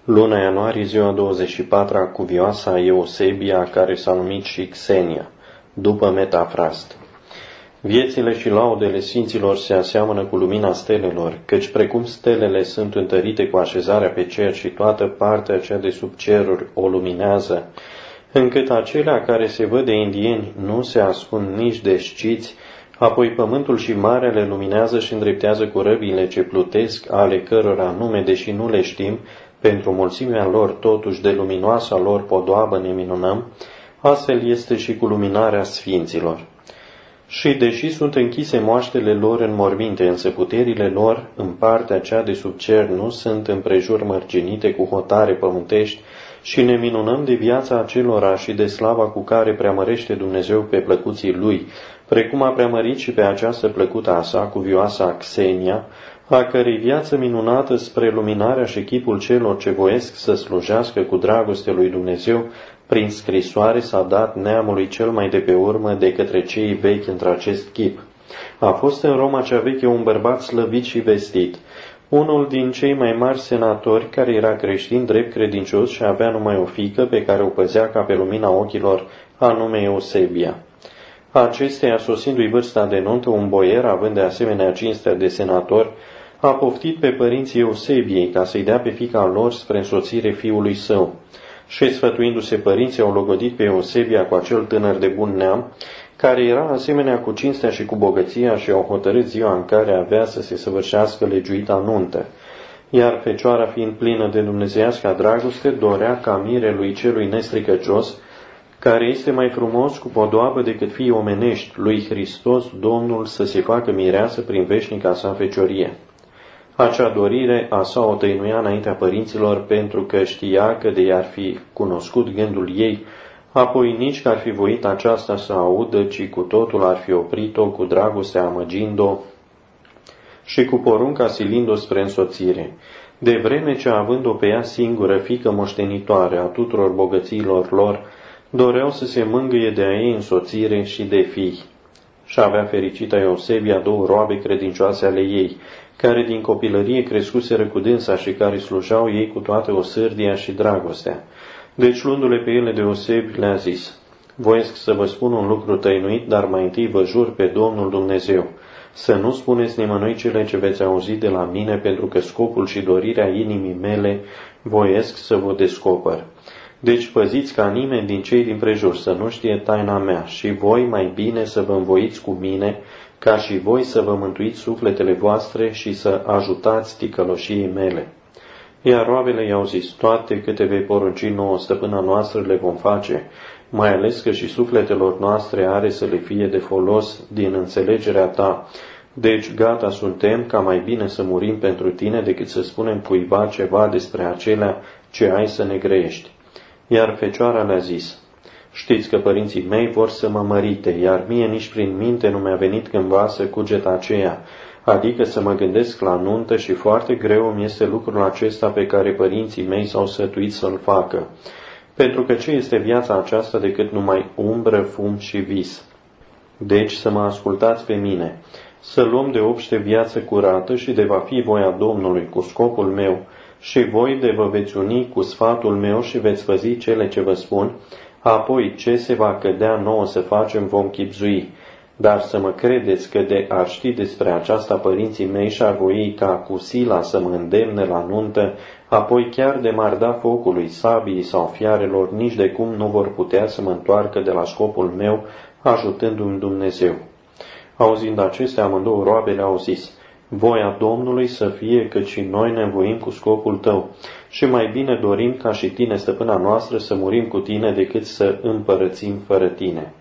Luna ianuarie, ziua 24-a cuvioasă a Eusebia, care s-a numit și Xenia, după Metafrast. Viețile și laudele sfinților se aseamănă cu lumina stelelor, căci precum stelele sunt întărite cu așezarea pe cer și toată partea cea de sub ceruri o luminează, încât acelea care se văd de indieni nu se ascund nici desciți, apoi pământul și marea le luminează și îndreptează cu răbile ce plutesc, ale cărora nume, deși nu le știm, pentru mulțimea lor totuși de luminoasa lor podoabă ne minunăm, astfel este și cu luminarea sfinților. Și deși sunt închise moaștele lor în morminte, însă puterile lor în partea cea de sub cer nu sunt împrejur mărginite cu hotare pământești, și ne minunăm de viața acelora și de slava cu care preamărește Dumnezeu pe plăcuții Lui, precum a preamărit și pe această plăcută a sa, cuvioasa Xenia, a cărei viață minunată spre luminarea și chipul celor ce voiesc să slujească cu dragoste lui Dumnezeu, prin scrisoare s-a dat neamului cel mai de pe urmă de către cei vechi într-acest chip. A fost în Roma cea veche un bărbat slăvit și vestit, unul din cei mai mari senatori, care era creștin drept credincios și avea numai o fiică pe care o păzea ca pe lumina ochilor, anume Eusebia. Acesteia, sosindu-i vârsta de nuntă, un boier, având de asemenea cinstea de senator, a poftit pe părinții Eusebiei ca să-i dea pe fiica lor spre însoțire fiului său. Și sfătuindu-se părinții, au logodit pe Eusebia cu acel tânăr de bun neam, care era asemenea cu cinstea și cu bogăția, și au hotărât ziua în care avea să se săvârșească legiuita nuntă. Iar fecioara, fiind plină de dumnezeiasca dragoste, dorea ca mirelui celui nestricăcios, care este mai frumos cu podoabă decât fii omenești, lui Hristos, Domnul, să se facă mireasă prin veșnica sa feciorie. Acea dorire a sa o tăinuia înaintea părinților, pentru că știa că de i-ar fi cunoscut gândul ei, apoi nici că ar fi voit aceasta să audă, ci cu totul ar fi oprit-o cu dragoste amăgind-o și cu porunca silind-o spre însoțire. De vreme ce, având-o pe ea singură, fiică moștenitoare a tuturor bogățiilor lor, doreau să se mângâie de a ei însoțire și de fii. Și avea fericită Eusebia două roabe credincioase ale ei, care din copilărie crescuseră cu dânsa și care slujau ei cu toată osârdia și dragostea. Deci, luându-le pe ele de Euseb, le-a zis: voiesc să vă spun un lucru tăinuit, dar mai întâi vă jur pe Domnul Dumnezeu, să nu spuneți nimănui cele ce veți auzi de la mine, pentru că scopul și dorirea inimii mele voiesc să vă descoper. Deci păziți ca nimeni din cei din prejur să nu știe taina mea, și voi mai bine să vă învoiți cu mine, ca și voi să vă mântuiți sufletele voastre și să ajutați ticăloșii mele. Iar roabele i-au zis: toate câte vei porunci nouă, stăpâna noastră, le vom face, mai ales că și sufletelor noastre are să le fie de folos din înțelegerea ta. Deci gata suntem ca mai bine să murim pentru tine decât să spunem cuiva ceva despre acelea ce ai să ne grăiești. Iar fecioara le-a zis: știți că părinții mei vor să mă mărite, iar mie nici prin minte nu mi-a venit cândva să cuget aceea, adică să mă gândesc la nuntă, și foarte greu îmi este lucrul acesta pe care părinții mei s-au sătuit să-l facă. Pentru că ce este viața aceasta decât numai umbră, fum și vis? Deci să mă ascultați pe mine, să luăm de obște viață curată și de va fi voia Domnului cu scopul meu, și voi de vă veți uni cu sfatul meu și veți păzi cele ce vă spun, apoi ce se va cădea nouă să facem vom chibzui. Dar să mă credeți că de ar ști despre aceasta părinții mei și-ar voi ca cu sila să mă îndemne la nuntă, apoi chiar de m-ar da focului, sabii sau fiarelor, nici de cum nu vor putea să mă întoarcă de la scopul meu, ajutându-mi Dumnezeu. Auzind acestea, amândouă roabele au zis: voia Domnului să fie, căci și noi ne învoim cu scopul tău, și mai bine dorim ca și tine, stăpâna noastră, să murim cu tine decât să împărățim fără tine.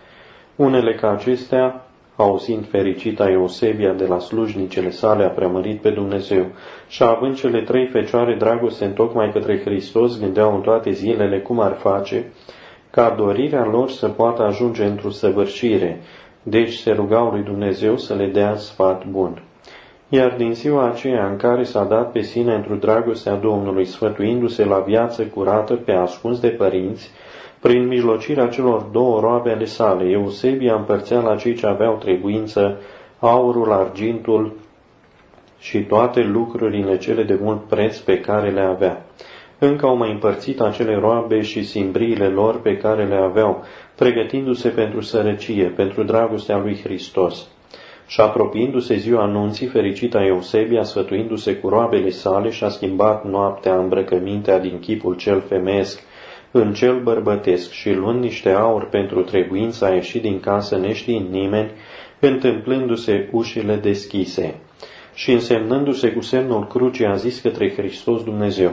Unele ca acestea, auzind fericita Eusebia de la slujnicele sale, a preamărit pe Dumnezeu, și având cele trei fecioare dragoste întocmai către Hristos, gândeau în toate zilele cum ar face ca dorirea lor să poată ajunge într-o săvârșire, deci se rugau lui Dumnezeu să le dea sfat bun. Iar din ziua aceea în care s-a dat pe sine într-o dragostea Domnului, sfătuindu-se la viață curată pe ascuns de părinți, prin mijlocirea celor două roabe ale sale, Eusebia împărțea la cei ce aveau trebuință aurul, argintul și toate lucrurile cele de mult preț pe care le avea. Încă au mai împărțit acele roabe și simbriile lor pe care le aveau, pregătindu-se pentru sărăcie, pentru dragostea lui Hristos. Și apropiindu-se ziua anunții, fericita Eusebia, sfătuindu-se cu roabele sale, și-a schimbat noaptea îmbrăcămintea din chipul cel femeiesc în cel bărbătesc și, luând niște aur pentru trebuință, a ieșit din casă neștiind nimeni, întâmplându-se ușile deschise. Și însemnându-se cu semnul crucii, a zis către Hristos Dumnezeu: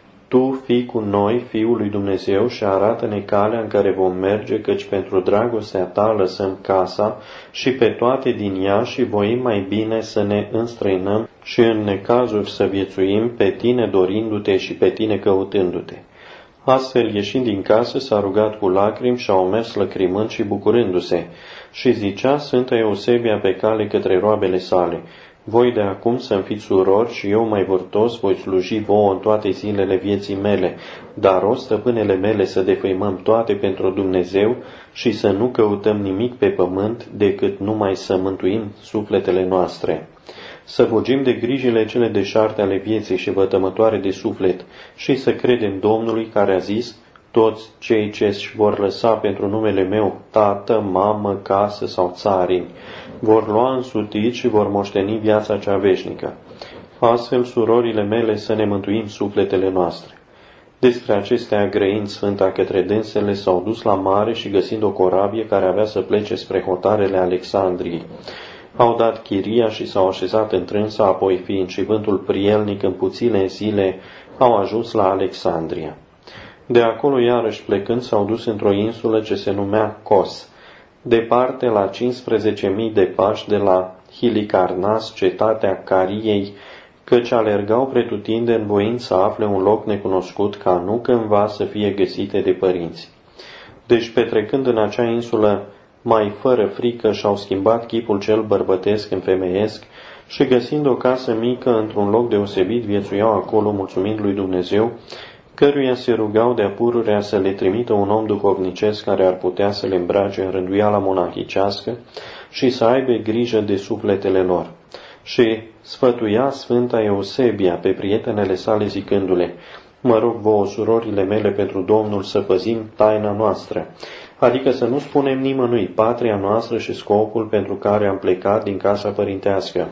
Tu fii cu noi, Fiul lui Dumnezeu, și arată-ne calea în care vom merge, căci pentru dragostea ta lăsăm casa și pe toate din ea și voim mai bine să ne înstrăinăm și în necazuri să viețuim, pe tine dorindu-te și pe tine căutându-te. Astfel, ieșind din casă, s-a rugat cu lacrimi și au mers lăcrimând și bucurându-se. Și zicea Sfânta Eusebia pe cale către roabele sale: Voi de acum să-mi fiți surori și eu mai vârtos voi sluji vouă în toate zilele vieții mele, dar o, stăpânele mele, să defăimăm toate pentru Dumnezeu și să nu căutăm nimic pe pământ decât numai să mântuim sufletele noastre. Să fugim de grijile cele deșarte ale vieții și vătămătoare de suflet și să credem Domnului care a zis: Toți cei ce își vor lăsa pentru numele meu tată, mamă, casă sau țarini, vor lua însutit și vor moșteni viața cea veșnică. Astfel, surorile mele, să ne mântuim sufletele noastre. Despre acestea grăind Sfânta către dânsele, s-au dus la mare și găsind o corabie care avea să plece spre hotarele Alexandriei. Au dat chiria și s-au așezat întrânsa, apoi, fiind și vântul prielnic, în puține zile au ajuns la Alexandria. De acolo, iarăși plecând, s-au dus într-o insulă ce se numea Kos, departe la 15.000 de pași de la Hilicarnas, cetatea Cariei, căci alergau pretutindeni voind să afle un loc necunoscut, ca nu cândva să fie găsite de părinți. Deci, petrecând în acea insulă, mai fără frică, și-au schimbat chipul cel bărbătesc în femeiesc și, găsind o casă mică într-un loc deosebit, viețuiau acolo, mulțumind lui Dumnezeu, căruia se rugau de-a pururea să le trimită un om duhovnicesc care ar putea să le îmbrace în rânduiala monahicească și să aibă grijă de sufletele lor. Și sfătuia Sfânta Eusebia pe prietenele sale zicându-le: Mă rog vouă, surorile mele, pentru Domnul, să păzim taina noastră, adică să nu spunem nimănui patria noastră și scopul pentru care am plecat din casa părintească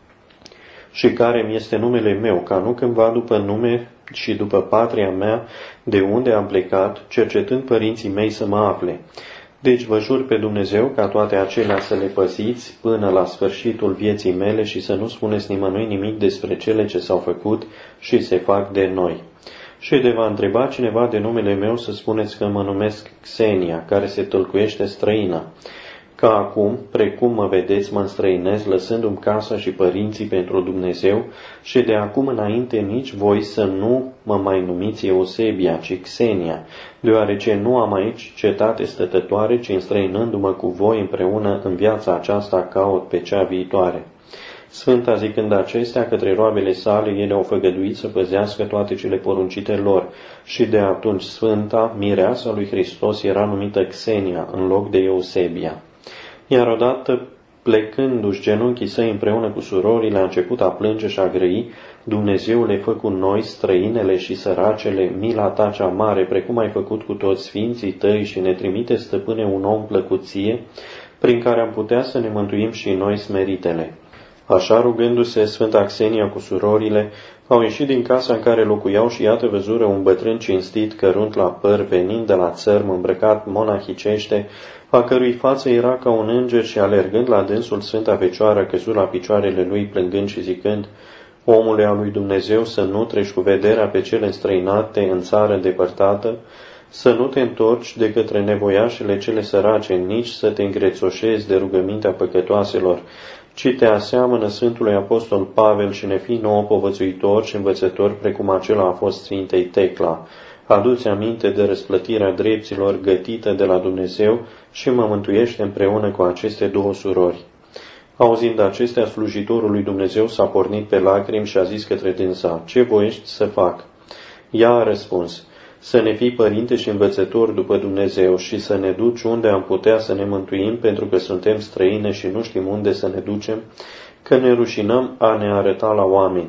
și care mi este numele meu, ca nu cândva după nume și după patria mea, de unde am plecat, cercetând părinții mei, să mă afle. Deci vă jur pe Dumnezeu ca toate acelea să le păziți până la sfârșitul vieții mele și să nu spuneți nimănui nimic despre cele ce s-au făcut și se fac de noi. Și de va întreba cineva de numele meu, să spuneți că mă numesc Xenia, care se tâlcuiește străină. Ca acum, precum mă vedeți, mă înstrăinez, lăsându-mi casa și părinții pentru Dumnezeu, și de acum înainte nici voi să nu mă mai numiți Eusebia, ci Xenia, deoarece nu am aici cetate stătătoare, ci înstrăinându-mă cu voi împreună în viața aceasta caut pe cea viitoare. Sfânta, zicând acestea către roabele sale, ele au făgăduit să păzească toate cele poruncite lor, și de atunci Sfânta, mireasa lui Hristos, era numită Xenia în loc de Eusebia. Iar odată, plecându-și genunchii săi împreună cu surorile, a început a plânge și a grăi: Dumnezeule, fă cu noi, străinele și săracele, mila ta cea mare, precum ai făcut cu toți sfinții tăi, și ne trimite, stăpâne, un om plăcuție, prin care am putea să ne mântuim și noi smeritele. Așa, rugându-se, Sfânta Xenia cu surorile au ieșit din casa în care locuiau și iată văzură un bătrân cinstit, cărunt la păr, venind de la țărm, îmbrăcat monahicește, a cărui față era ca un înger, și alergând la dânsul, Sfânta Fecioară a căzut la picioarele lui, plângând și zicând: Omule al lui Dumnezeu, să nu treci cu vederea pe cele înstrăinate în țară îndepărtată, să nu te întorci de către nevoiașele cele sărace, nici să te îngrețoșezi de rugămintea păcătoaselor, ci te aseamănă Sfântului Apostol Pavel și ne fii nouă povățuitor și învățător, precum acela a fost Sfintei Tecla. Adu-ți aminte de răsplătirea dreptilor gătită de la Dumnezeu și mă mântuiește împreună cu aceste două surori. Auzind acestea, slujitorul lui Dumnezeu s-a pornit pe lacrimi și a zis către dânsa: Ce voiești să fac? Ea a răspuns: Să ne fii părinte și învățător după Dumnezeu și să ne duci unde am putea să ne mântuim, pentru că suntem străine și nu știm unde să ne ducem, că ne rușinăm a ne arăta la oameni.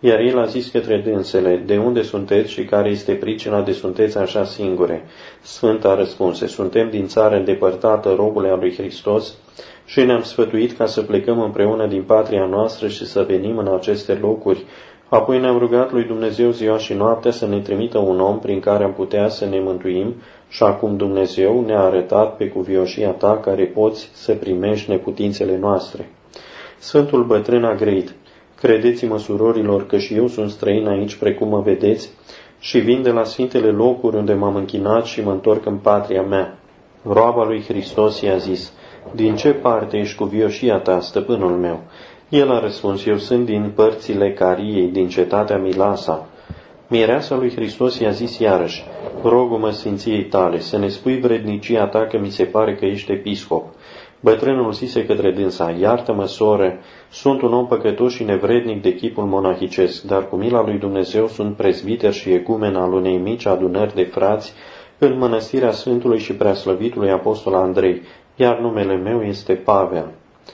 Iar el a zis către dânsele, de unde sunteți și care este pricina de sunteți așa singure? Sfânta răspunse, suntem din țară îndepărtată, robule al lui Hristos, și ne-am sfătuit ca să plecăm împreună din patria noastră și să venim în aceste locuri. Apoi ne-am rugat lui Dumnezeu ziua și noaptea să ne trimită un om prin care am putea să ne mântuim și acum Dumnezeu ne-a arătat pe cuvioșia ta care poți să primești neputințele noastre. Sfântul bătrân a grăit, credeți-mă, surorilor, că și eu sunt străin aici, precum mă vedeți, și vin de la sfintele locuri unde m-am închinat și mă întorc în patria mea. Roaba lui Hristos i-a zis, din ce parte ești cuvioșia ta, stăpânul meu? El a răspuns, eu sunt din părțile Cariei, din cetatea Milasa. Mireasa lui Hristos i-a zis iarăși, rogă-mă sfinției tale, să ne spui vrednicia ta că mi se pare că ești episcop. Bătrânul zise către dânsa, iartă-mă, soră, sunt un om păcătos și nevrednic de chipul monahicesc, dar cu mila lui Dumnezeu sunt prezbiter și egumen al unei mici adunări de frați în mănăstirea Sfântului și Preaslăvitului Apostol Andrei, iar numele meu este Pavel.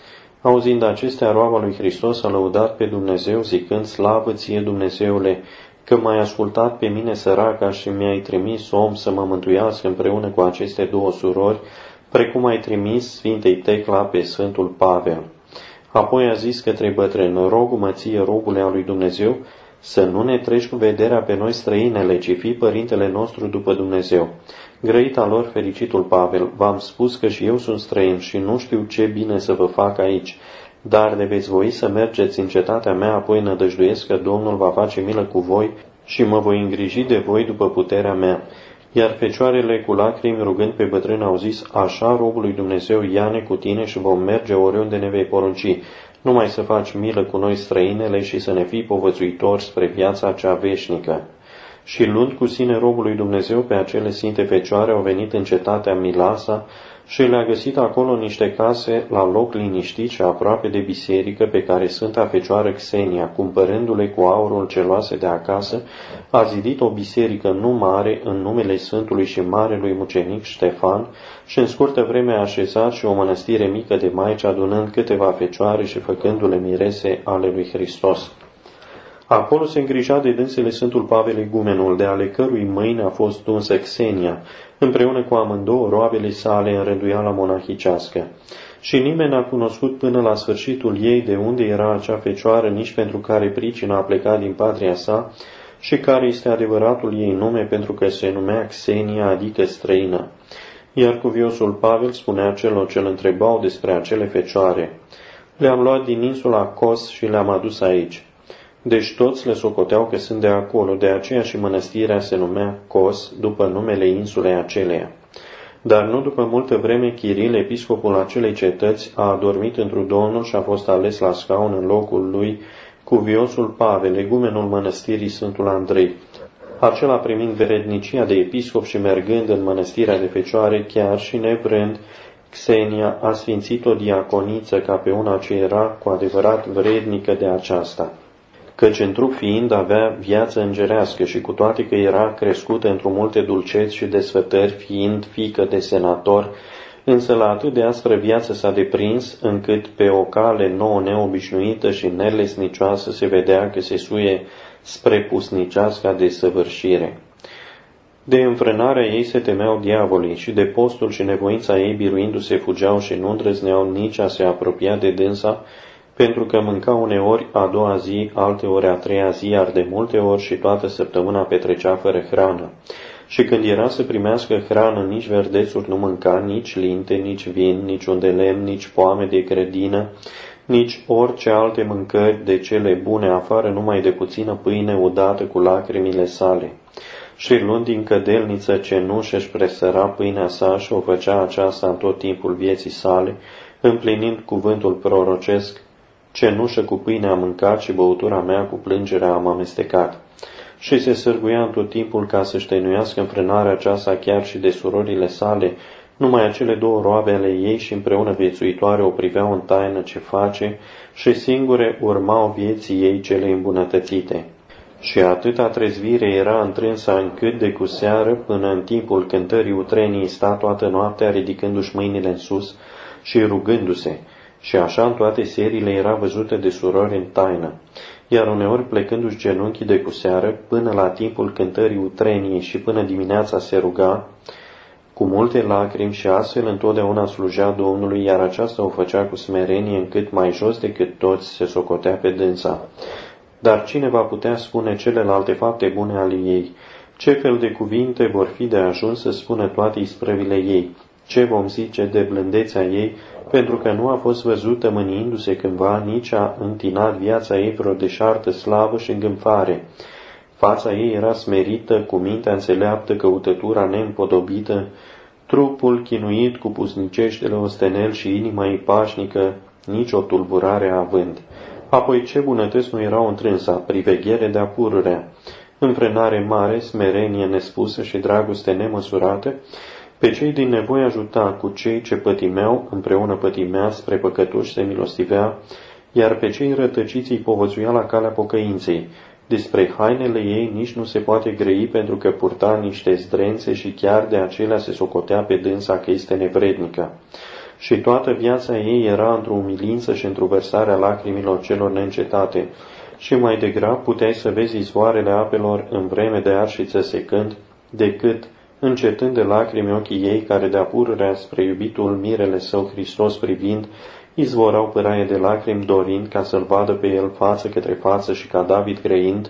Auzind acestea, roaba lui Hristos a lăudat pe Dumnezeu, zicând, slavă ție, Dumnezeule, că m-ai ascultat pe mine săraca și mi-ai trimis om să mă mântuiască împreună cu aceste două surori, precum ai trimis Sfintei Tecla pe Sfântul Pavel. Apoi a zis către bătrân, rogă-mă ție, robule al lui Dumnezeu, să nu ne treci cu vederea pe noi străinele, ci fii părintele nostru după Dumnezeu. Grăita lor fericitul Pavel, v-am spus că și eu sunt străin și nu știu ce bine să vă fac aici, dar de veți voi să mergeți în cetatea mea, apoi nădăjduiesc că Domnul va face milă cu voi și mă voi îngriji de voi după puterea mea. Iar fecioarele cu lacrimi rugând pe bătrân au zis, așa robul lui Dumnezeu, ia-ne cu tine și vom merge oriunde ne vei porunci, numai să faci milă cu noi străinele și să ne fii povățuitori spre viața cea veșnică. Și luând cu sine robul lui Dumnezeu pe acele sfinte fecioare, au venit în cetatea Milasa și le-a găsit acolo niște case la loc liniștit și aproape de biserică pe care Sfânta Fecioară Xenia, cumpărându-le cu aurul ce luase de acasă, a zidit o biserică nu mare în numele Sfântului și Marelui Mucenic Ștefan și în scurtă vreme a așezat și o mănăstire mică de maici, adunând câteva fecioare și făcându-le mirese ale lui Hristos. Acolo se îngrija de dânsele Sfântul Pavel Igumenul, de ale cărui mâini a fost unsă Xenia, împreună cu amândouă roabele sale în rânduiala monahicească. Și nimeni n-a cunoscut până la sfârșitul ei de unde era acea fecioară, nici pentru care pricina a plecat din patria sa, și care este adevăratul ei nume, pentru că se numea Xenia, adică străină. Iar cuviosul Pavel spunea celor ce îl întrebau despre acele fecioare, le-am luat din insula Kos și le-am adus aici. Deci toți le socoteau că sunt de acolo, de aceea și mănăstirea se numea Kos, după numele insulei aceleia. Dar nu după multă vreme, Chiril, episcopul acelei cetăți, a adormit întru Domnul și a fost ales la scaun în locul lui cuviosul Pavel, egumenul mănăstirii Sfântul Andrei. Acela primind verednicia de episcop și mergând în mănăstirea de fecioare, chiar și nevrând, Xenia a sfințit o diaconiță ca pe una ce era cu adevărat vrednică de aceasta. Căci în trup fiind avea viață îngerească și cu toate că era crescută într-o multe dulceți și desfătări, fiind fiică de senator, însă la atât de aspră viață s-a deprins, încât pe o cale nouă neobișnuită și nelesnicioasă se vedea că se suie spre pusniceasca desăvârșire. De înfrânarea ei se temeau diavolii și de postul și nevoința ei biruindu-se fugeau și nu îndrăzneau nici a se apropia de dânsa, pentru că mânca uneori a doua zi, alteori a treia zi, iar de multe ori și toată săptămâna petrecea fără hrană. Și când era să primească hrană, nici verdețuri nu mânca, nici linte, nici vin, nici un de lemn, nici poame de grădină, nici orice alte mâncări de cele bune, afară numai de puțină pâine udată cu lacrimile sale. Și luând din cădelniță cenușă își presăra pâinea sa și o făcea aceasta în tot timpul vieții sale, împlinind cuvântul prorocesc, cenușă cu pâine am mâncat și băutura mea cu plângerea am amestecat. Și se sârguia în tot timpul ca să-și tăinuiască înfrânarea aceasta chiar și de surorile sale, numai acele două roabe ale ei și împreună viețuitoare o priveau în taină ce face și singure urmau vieții ei cele îmbunătățite. Și atâta trezvire era întrânsa încât de cu seară, până în timpul cântării utrenii, sta toată noaptea ridicându-și mâinile în sus și rugându-se, și așa în toate serile era văzută de surori în taină. iar uneori plecându-și genunchii de cu seară, până la timpul cântării utreniei și până dimineața se ruga, cu multe lacrimi și astfel întotdeauna slujea Domnului, iar aceasta o făcea cu smerenie încât mai jos decât toți se socotea pe dânsa. Dar cine va putea spune celelalte fapte bune ale ei? Ce fel de cuvinte vor fi de ajuns să spună toate isprăvile ei? Ce vom zice de blândețea ei, pentru că nu a fost văzută mâniindu-se cândva, nici a întinat viața ei vreo deșartă slavă și îngânfare. Fața ei era smerită, cu mintea înțeleaptă, căutătura neîmpodobită, trupul chinuit cu pusniceștele ostenel și inima ei pașnică, nici o tulburare având. Apoi ce bunătăți nu erau întrânsa, priveghere de-a pururea, înfrânare mare, smerenie nespusă și dragoste nemăsurată, pe cei din nevoie ajuta, cu cei ce pătimeau, împreună pătimea, spre păcătoși se milostivea, iar pe cei rătăciți îi povățuia la calea pocăinței. Despre hainele ei nici nu se poate grăi, pentru că purta niște zdrențe și chiar de acelea se socotea pe dânsa că este nevrednică. Și toată viața ei era într-o umilință și într-o vărsare a lacrimilor celor neîncetate. Și mai degrab puteai să vezi izvoarele apelor în vreme de arșiță secând, decât, încetând de lacrimi ochii ei, care de-a pururea spre iubitul mirele său Hristos privind, izvorau pâraie de lacrimi, dorind ca să-l vadă pe el față către față și ca David grăind: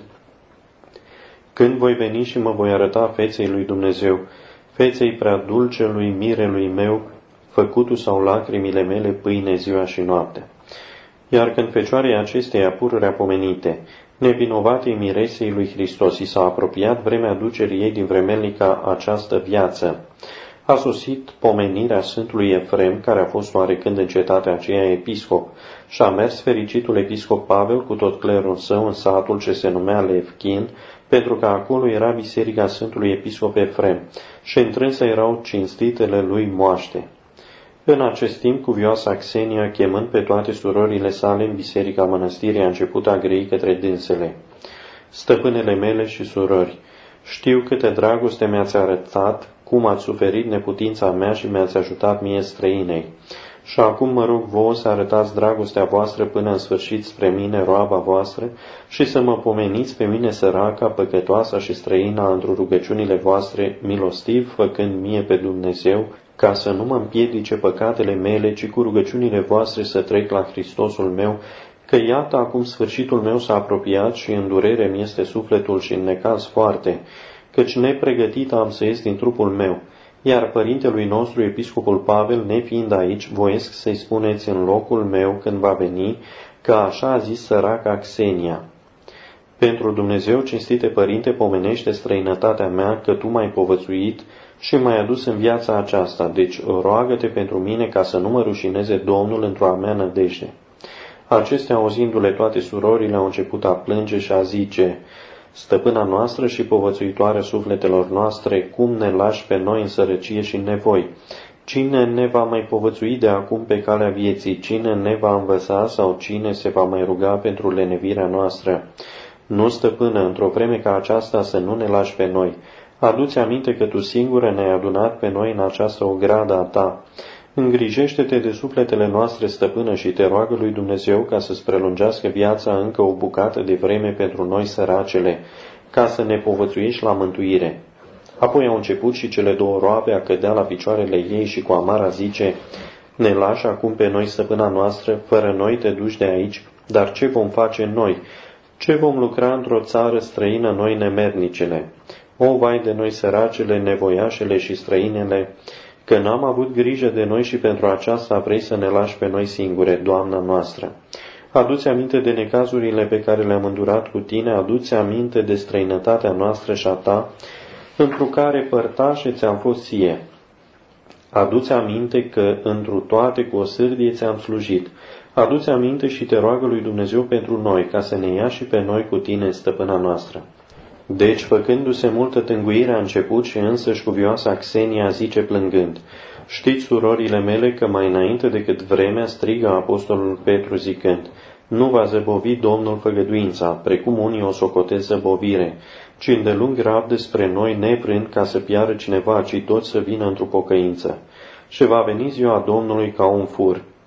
când voi veni și mă voi arăta feței lui Dumnezeu, feței prea dulcelui mirelui meu, făcutu sau lacrimile mele pâine ziua și noaptea. Iar când fecioarei acesteia pururea pomenite, nevinovatei miresei lui Hristos, i s-a apropiat vremea ducerii ei din vremelnica această viață. A sosit pomenirea Sfântului Efrem, care a fost oarecând în cetatea aceea episcop, și a mers fericitul episcop Pavel cu tot clerul său în satul ce se numea Levchin, pentru că acolo era biserica Sfântului Episcop Efrem și întrânsă erau cinstitele lui moaște. În acest timp, cuvioasa Xenia, chemând pe toate surorile sale în biserica mănăstirii, a început a grăi către dânsele: stăpânele mele și surori, știu câtă dragoste mi-ați arătat, cum ați suferit neputința mea și mi-ați ajutat mie străinei. Și acum mă rog vouă să arătați dragostea voastră până în sfârșit spre mine, roaba voastră, și să mă pomeniți pe mine săraca, păcătoasa și străina într-o rugăciunile voastre, milostiv făcând mie pe Dumnezeu, ca să nu mă împiedice păcatele mele, ci cu rugăciunile voastre să trec la Hristosul meu, că iată acum sfârșitul meu s-a apropiat și în durere mi este sufletul și în necaz foarte, căci nepregătit am să ies din trupul meu. Iar părintelui nostru, episcopul Pavel, nefiind aici, voiesc să-i spuneți în locul meu când va veni, că așa a zis săraca Xenia: pentru Dumnezeu, cinstite părinte, pomenește străinătatea mea, că tu m-ai povățuit și m-ai adus în viața aceasta, deci roagă-te pentru mine ca să nu mă rușineze Domnul într-o a mea nădejde. Acestea, auzindu-le toate surorile, au început a plânge și a zice: stăpâna noastră și povățuitoarea sufletelor noastre, cum ne lași pe noi în sărăcie și în nevoi? Cine ne va mai povățui de acum pe calea vieții? Cine ne va învăța sau cine se va mai ruga pentru lenevirea noastră? Nu, stăpână, într-o vreme ca aceasta să nu ne lași pe noi. Adu-ți aminte că tu singură ne-ai adunat pe noi în această ogradă a ta. Îngrijește-te de sufletele noastre, stăpână, și te roagă lui Dumnezeu ca să-ți prelungească viața încă o bucată de vreme pentru noi săracele, ca să ne povățuiești la mântuire. Apoi au început și cele două roabe a cădea la picioarele ei și cu amara zice: ne lași acum pe noi, stăpâna noastră, fără noi te duci de aici, dar ce vom face noi? Ce vom lucra într-o țară străină noi nemernicele? O, vai de noi săracele, nevoiașele și străinele, că n-am avut grijă de noi și pentru aceasta vrei să ne lași pe noi singure, Doamna noastră. Adu-ți aminte de necazurile pe care le-am îndurat cu tine, adu-ți aminte de străinătatea noastră și a ta, întru care părtașe ți-am fost ție. Adu-ți aminte că întru toate cu o sârdie ți-am slujit. Adu-ți aminte și te roagă lui Dumnezeu pentru noi, ca să ne ia și pe noi cu tine, stăpâna noastră. Deci, făcându-se multă tânguire a început și însăși cuvioasa Xenia zice plângând: știți, surorile mele, că mai înainte decât vremea strigă apostolul Petru zicând: nu va zăbovi Domnul făgăduința, precum unii o socotesc zăbovire, ci îndelung rabdă spre noi, nevrând ca să piară cineva, ci toți să vină într-o pocăință. Și va veni ziua Domnului ca un fur.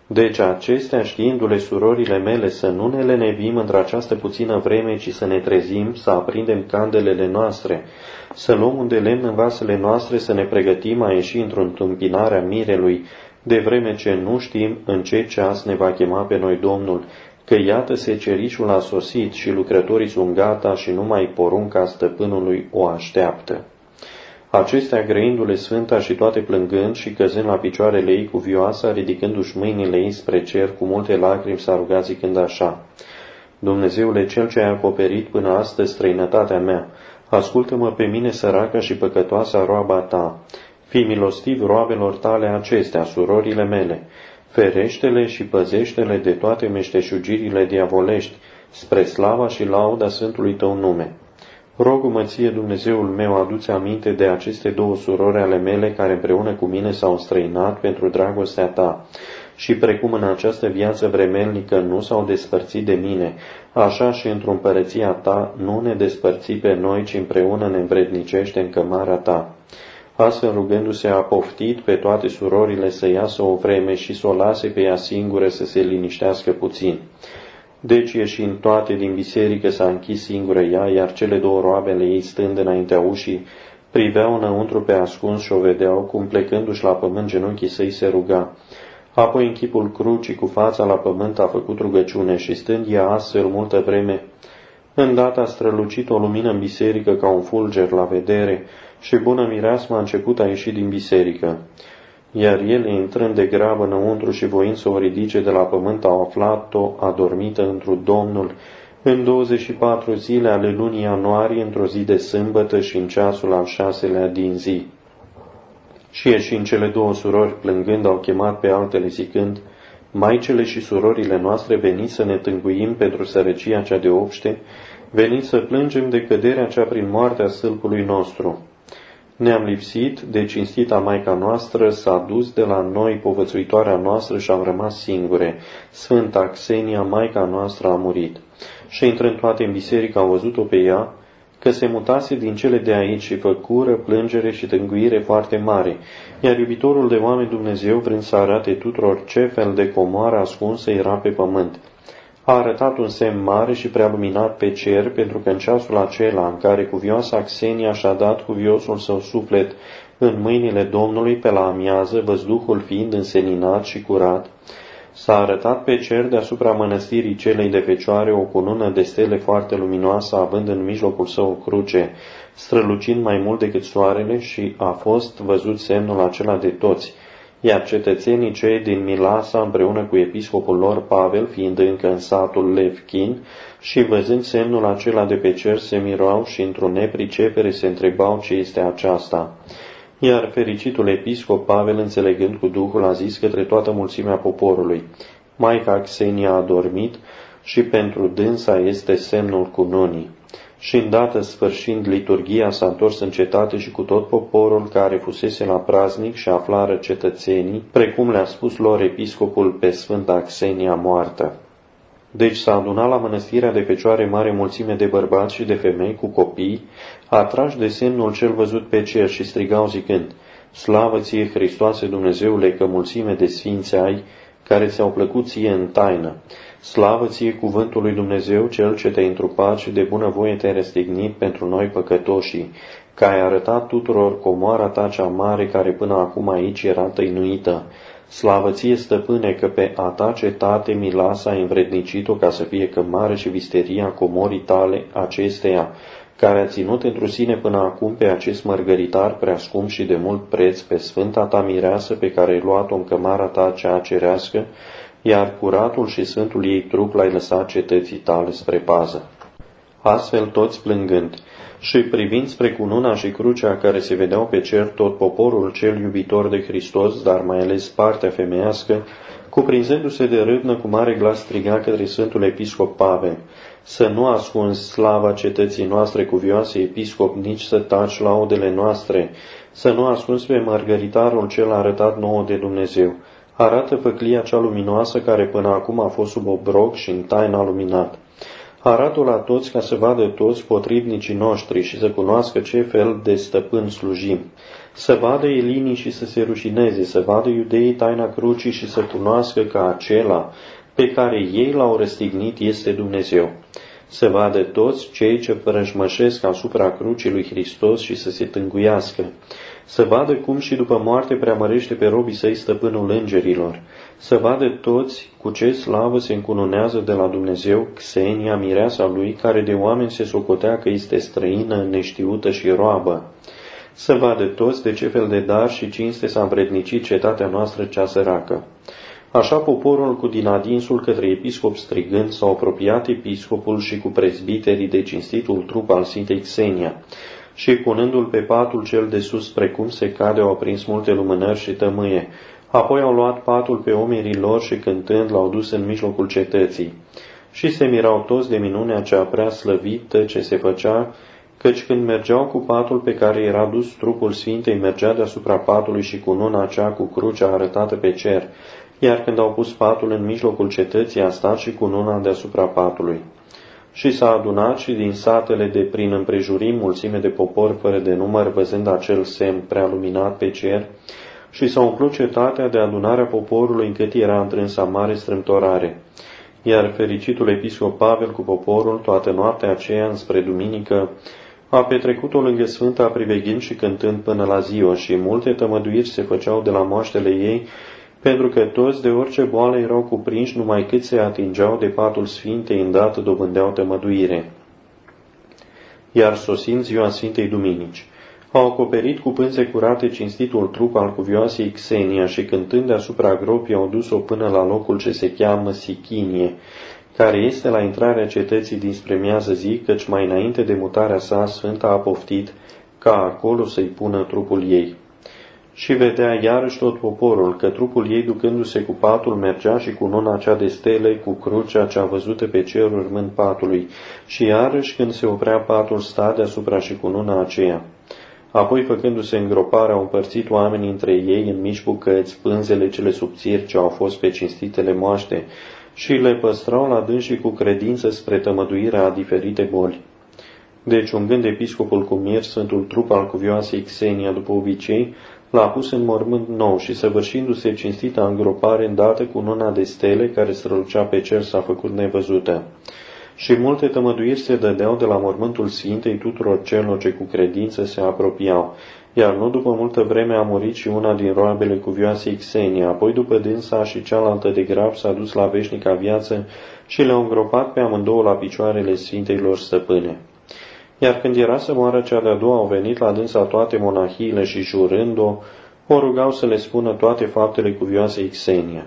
Deci acestea, știindu-le surorile mele, să nu ne lenevim într-această puțină vreme, ci să ne trezim, să aprindem candelele noastre, să luăm un de lemn în vasele noastre, să ne pregătim a ieși într-o întâmpinare a mirelui, de vreme ce nu știm în ce ceas ne va chema pe noi Domnul, că iată secerișul a sosit și lucrătorii sunt gata și numai porunca stăpânului o așteaptă. Acestea, grăindu-le Sfânta și toate plângând și căzând la picioarele ei cu vioasa, ridicându-și mâinile ei spre cer, cu multe lacrimi s-a rugat zicând așa: Dumnezeule, Cel ce ai acoperit până astăzi străinătatea mea, ascultă-mă pe mine, săracă și păcătoasa roaba ta. Fii milostiv roabelor tale acestea, surorile mele. Ferește-le și păzește-le de toate meșteșugirile diavolești, spre slava și lauda Sfântului tău nume. Rog-mă ție, Dumnezeul meu, adu-ți aminte de aceste două surori ale mele care împreună cu mine s-au înstrăinat pentru dragostea ta și precum în această viață vremelnică nu s-au despărțit de mine, așa și într-o împărăția ta nu ne despărți pe noi, ci împreună ne învrednicește în cămara ta. Astfel, rugându-se, a poftit pe toate surorile să iasă o vreme și să o lase pe ea singură să se liniștească puțin. Deci, ieșind toate din biserică, s-a închis singură ea, iar cele două roabele ei, stând înaintea ușii, priveau înăuntru pe ascuns și o vedeau, cum plecându-și la pământ genunchii săi se ruga. Apoi, în chipul crucii, cu fața la pământ, a făcut rugăciune și, stând ea astfel multă vreme, îndată a strălucit o lumină în biserică ca un fulger la vedere și bună mireasmă a început a ieși din biserică. Iar ele, intrând de grabă înăuntru și voind să o ridice de la pământ, au aflat-o adormită întru Domnul în 24 zile ale lunii ianuarie, într-o zi de sâmbătă și în ceasul al 6-lea din zi. Și ieșind cele două surori, plângând, au chemat pe altele zicând: Maicele și surorile noastre, veniți să ne tânguim pentru sărăcia cea de obște, veniți să plângem de căderea cea prin moartea stâlpului nostru. Ne-am lipsit de cinstita Maica noastră, s-a dus de la noi povățuitoarea noastră și am rămas singure. Sfânta Xenia, Maica noastră, a murit. Și intrând toate în biserică, au văzut-o pe ea, că se mutase din cele de aici și făcură plângere și tânguire foarte mare, iar iubitorul de oameni Dumnezeu, vrând să arate tuturor ce fel de comoară ascunsă era pe pământ, a arătat un semn mare și prea luminat pe cer, pentru că în ceasul acela în care cuvioasa Xenia și-a dat cuviosul său suflet în mâinile Domnului pe la amiază, văzduhul fiind înseninat și curat, s-a arătat pe cer deasupra mănăstirii celei de Fecioare o cunună de stele foarte luminoasă, având în mijlocul său o cruce, strălucind mai mult decât soarele, și a fost văzut semnul acela de toți. Iar cetățenii cei din Milasa, împreună cu episcopul lor Pavel, fiind încă în satul Levchin, și văzând semnul acela de pe cer, se miroau și într-o nepricepere se întrebau ce este aceasta. Iar fericitul episcop Pavel, înțelegând cu Duhul, a zis către toată mulțimea poporului: Maica Xenia a dormit și pentru dânsa este semnul cununii. Și îndată, sfârșind liturghia, s-a întors în cetate și cu tot poporul care fusese la praznic și aflară cetățenii, precum le-a spus lor episcopul pe Sfânta Xenia moartă. Deci s-a adunat la mănăstirea de Fecioare mare mulțime de bărbați și de femei cu copii, atrași de semnul cel văzut pe cer, și strigau zicând: Slavă ție, Hristoase Dumnezeule, că mulțime de sfinți ai, care ți-au plăcut ție în taină. Slavă ție cuvântul lui Dumnezeu, Cel ce te-ai întrupat și de bunăvoie te-ai răstignit pentru noi păcătoșii, că ai arătat tuturor comoara ta cea mare, care până acum aici era tăinuită. Slavă ție, stăpâne, că pe a ta cetate Milasa ai învrednicit-o ca să fie cămară și visteria comorii tale acesteia, care a ținut întru sine până acum pe acest mărgăritar prea scump și de mult preț, pe sfânta ta mireasă pe care ai luat-o în cămara ta cea cerească, iar curatul și sfântul ei trup l-ai lăsat cetății tale spre pază. Astfel toți plângând și privind spre cununa și crucea care se vedeau pe cer, tot poporul cel iubitor de Hristos, dar mai ales partea femeiască, cuprinzându-se de râvnă, cu mare glas striga către Sfântul Episcop Pavel: Să nu ascunzi slava cetății noastre, cuvioase episcop, nici să taci laudele noastre, să nu ascunzi pe mărgăritarul cel arătat nouă de Dumnezeu. Arată făclia cea luminoasă care până acum a fost sub obroc și în taină luminat. Arată-o la toți ca să vadă toți potrivnicii noștri și să cunoască ce fel de stăpân slujim. Să vadă elinii și să se rușineze, să vadă iudeii taina crucii și să cunoască că acela pe care ei l-au răstignit este Dumnezeu. Să vadă toți cei ce părășmășesc asupra crucii lui Hristos și să se tânguiască. Să vadă cum și după moarte preamărește pe robii săi stăpânul îngerilor. Să vadă toți cu ce slavă se încununează de la Dumnezeu Xenia, mireasa lui, care de oameni se socotea că este străină, neștiută și roabă. Să vadă toți de ce fel de dar și cinste s-a învrednicit cetatea noastră cea săracă. Așa poporul cu din adinsul către episcop strigând s-au apropiat episcopul și cu prezbiterii de cinstitul trup al Sfintei Xenia și punându-l pe patul cel de sus precum se cade au aprins multe lumânări și tămâie. Apoi au luat patul pe umerii lor și cântând l-au dus în mijlocul cetății. Și se mirau toți de minunea cea prea slăvită ce se făcea, căci când mergeau cu patul pe care era dus trupul Sfintei, mergea deasupra patului și cununa aceea cu crucea arătată pe cer, iar când au pus patul în mijlocul cetății, a stat și cununa deasupra patului. Și s-a adunat și din satele de prin împrejurim mulțime de popor fără de număr, văzând acel semn prea luminat pe cer, și s-a umplut cetatea de adunarea poporului încât era întrânsa mare strâmtorare. Iar fericitul episcop Pavel cu poporul, toată noaptea aceea, înspre duminică, a petrecut-o lângă Sfânta, priveghind și cântând până la ziua, și multe tămăduiri se făceau de la moaștele ei, pentru că toți de orice boală erau cuprinși, numai cât se atingeau de patul Sfintei, îndată dobândeau tămăduire. Iar sosind ziua Sfintei Duminici, au acoperit cu pânze curate cinstitul trup al cuvioasei Xenia și cântând deasupra gropii au dus-o până la locul ce se cheamă Sichinie, care este la intrarea cetății dinspre miază zi, căci mai înainte de mutarea sa, Sfânta a poftit ca acolo să-i pună trupul ei. Și vedea iarăși tot poporul că trupul ei, ducându-se cu patul, mergea și cu nuna cea de stele, cu crucea cea văzută pe cer urmând patului, și iarăși când se oprea patul, sta deasupra și cu nuna aceea. Apoi, făcându-se îngropare, au împărțit oamenii între ei în mici bucăți pânzele cele subțiri ce au fost pe cinstitele moaște și le păstrau la dânsii cu credință spre tămăduirea a diferite boli. Deci, ungând episcopul cu mir sfântul trup al cuvioasei Xenia după obicei, l-a pus în mormânt nou și, săvârșindu-se cinstita îngropare, îndată cu nuna de stele care strălucea pe cer, s-a făcut nevăzută. Și multe tămăduiri se dădeau de la mormântul Sfintei tuturor celor ce cu credință se apropiau, iar nu după multă vreme a murit și una din roabele cuvioasei Xenia, apoi după dânsa și cealaltă de grab s-a dus la veșnica viață și le-au îngropat pe amândouă la picioarele Sfintei lor stăpâne. Iar când era să moară cea de-a doua, au venit la dânsa toate monahiile și, jurând-o, o rugau să le spună toate faptele cuvioasei Xenia.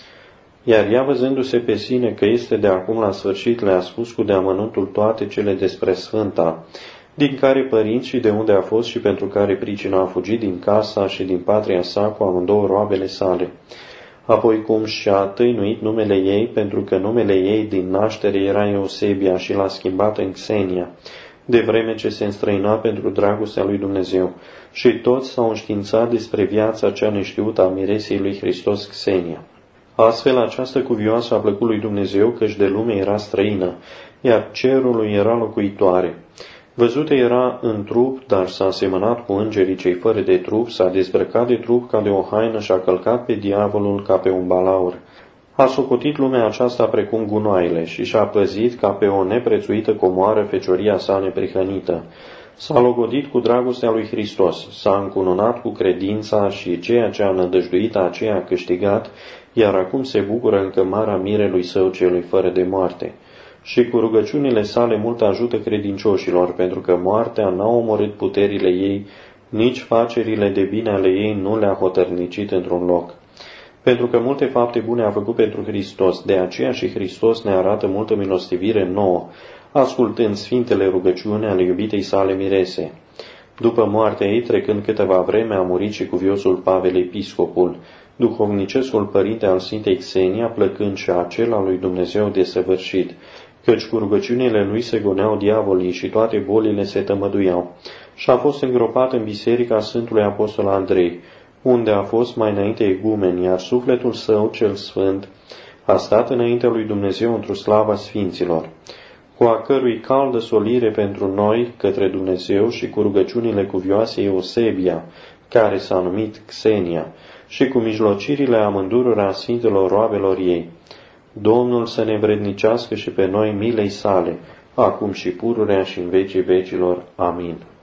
Iar ea, văzându-se pe sine că este de acum la sfârșit, le-a spus cu deamănuntul toate cele despre Sfânta, din care părinți și de unde a fost și pentru care pricina a fugit din casa și din patria sa cu amândouă roabele sale. Apoi cum și-a tăinuit numele ei, pentru că numele ei din naștere era Eusebia și l-a schimbat în Xenia, de vreme ce se înstrăina pentru dragostea lui Dumnezeu, și toți s-au înștiințat despre viața cea neștiută a miresei lui Hristos Xenia. Astfel, această cuvioasă a plăcut lui Dumnezeu, căci de lume era străină, iar cerului era locuitoare. Văzută era în trup, dar s-a asemănat cu îngerii cei fără de trup, s-a dezbrăcat de trup ca de o haină și a călcat pe diavolul ca pe un balaur. A socotit lumea aceasta precum gunoaiele și și-a păzit ca pe o neprețuită comoară fecioria sa neprihănită. S-a logodit cu dragostea lui Hristos, s-a încununat cu credința și ceea ce a nădăjduit aceea a câștigat, iar acum se bucură în cămara mirelui său celui fără de moarte. Și cu rugăciunile sale mult ajută credincioșilor, pentru că moartea n-a omorât puterile ei, nici facerile de bine ale ei nu le-a hotărnicit într-un loc. Pentru că multe fapte bune a făcut pentru Hristos, de aceea și Hristos ne arată multă milostivire nouă, ascultând sfintele rugăciuni ale iubitei sale mirese. După moartea ei, trecând câteva vreme, a murit și cuviosul Pavel episcopul, duhovnicescul părinte al Sfintei Xenia, plăcând și acela lui Dumnezeu desăvârșit, căci cu rugăciunile lui se goneau diavolii și toate bolile se tămăduiau, și a fost îngropat în biserica Sfântului Apostol Andrei, unde a fost mai înainte egumen, iar sufletul său cel sfânt a stat înaintea lui Dumnezeu într-o slava sfinților. cu a cărui caldă solire pentru noi către Dumnezeu și cu rugăciunile cuvioase Eusebia, care s-a numit Xenia, și cu mijlocirile amândurora sfintelor roabelor ei. Domnul să ne vrednicească și pe noi milei sale, acum și pururea și în vecii vecilor. Amin.